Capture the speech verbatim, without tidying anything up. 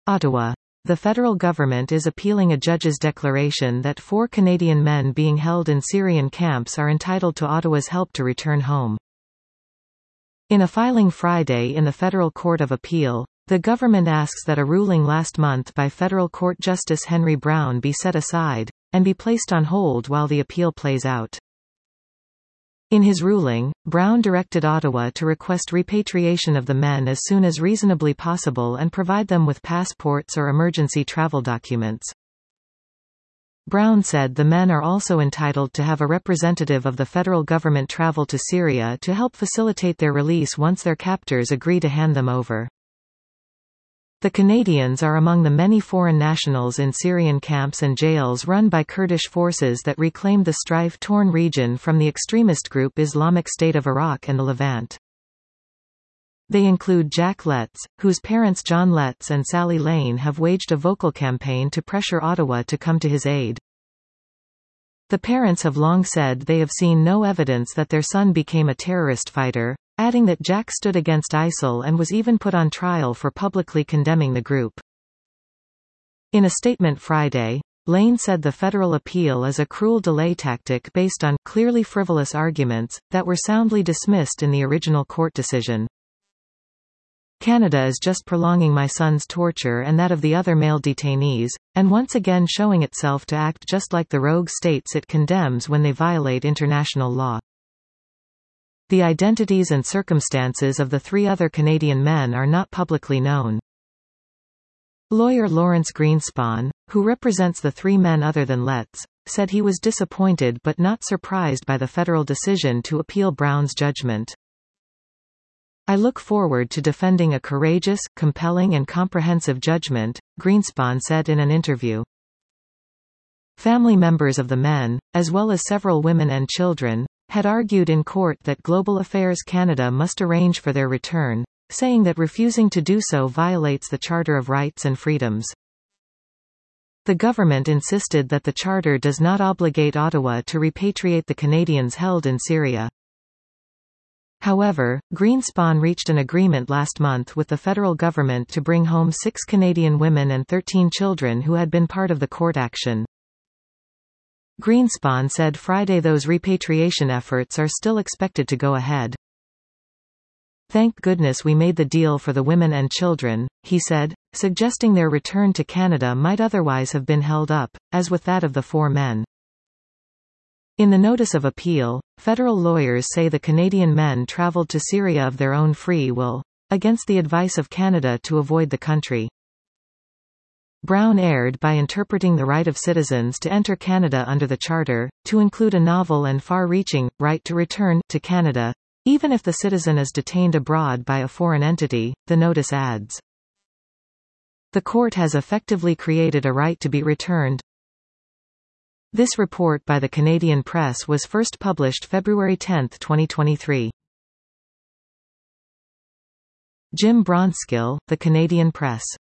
Ottawa. The federal government is appealing a judge's declaration that four Canadian men being held in Syrian camps are entitled to Ottawa's help to return home. In a filing Friday in the Federal Court of Appeal, the government asks that a ruling last month by Federal Court Justice Henry Brown be set aside, and be placed on hold while the appeal plays out. In his ruling, Brown directed Ottawa to request repatriation of the men as soon as reasonably possible and provide them with passports or emergency travel documents. Brown said the men are also entitled to have a representative of the federal government travel to Syria to help facilitate their release once their captors agree to hand them over. The Canadians are among the many foreign nationals in Syrian camps and jails run by Kurdish forces that reclaimed the strife-torn region from the extremist group Islamic State of Iraq and the Levant. They include Jack Letts, whose parents John Letts and Sally Lane have waged a vocal campaign to pressure Ottawa to come to his aid. The parents have long said they have seen no evidence that their son became a terrorist fighter, adding that Jack stood against I S I L and was even put on trial for publicly condemning the group. In a statement Friday, Lane said the federal appeal is a cruel delay tactic based on clearly frivolous arguments that were soundly dismissed in the original court decision. Canada is just prolonging my son's torture and that of the other male detainees, and once again showing itself to act just like the rogue states it condemns when they violate international law. The identities and circumstances of the three other Canadian men are not publicly known. Lawyer Lawrence Greenspan, who represents the three men other than Letts, said he was disappointed but not surprised by the federal decision to appeal Brown's judgment. I look forward to defending a courageous, compelling and comprehensive judgment, Greenspan said in an interview. Family members of the men, as well as several women and children, had argued in court that Global Affairs Canada must arrange for their return, saying that refusing to do so violates the Charter of Rights and Freedoms. The government insisted that the Charter does not obligate Ottawa to repatriate the Canadians held in Syria. However, Greenspan reached an agreement last month with the federal government to bring home six Canadian women and thirteen children who had been part of the court action. Greenspan said Friday those repatriation efforts are still expected to go ahead. Thank goodness we made the deal for the women and children, he said, suggesting their return to Canada might otherwise have been held up, as with that of the four men. In the notice of appeal, federal lawyers say the Canadian men travelled to Syria of their own free will, against the advice of Canada to avoid the country. Brown erred by interpreting the right of citizens to enter Canada under the Charter, to include a novel and far-reaching, right to return, to Canada, even if the citizen is detained abroad by a foreign entity, the notice adds. The court has effectively created a right to be returned. This report by the Canadian Press was first published February tenth twenty twenty-three. Jim Bronskill, The Canadian Press.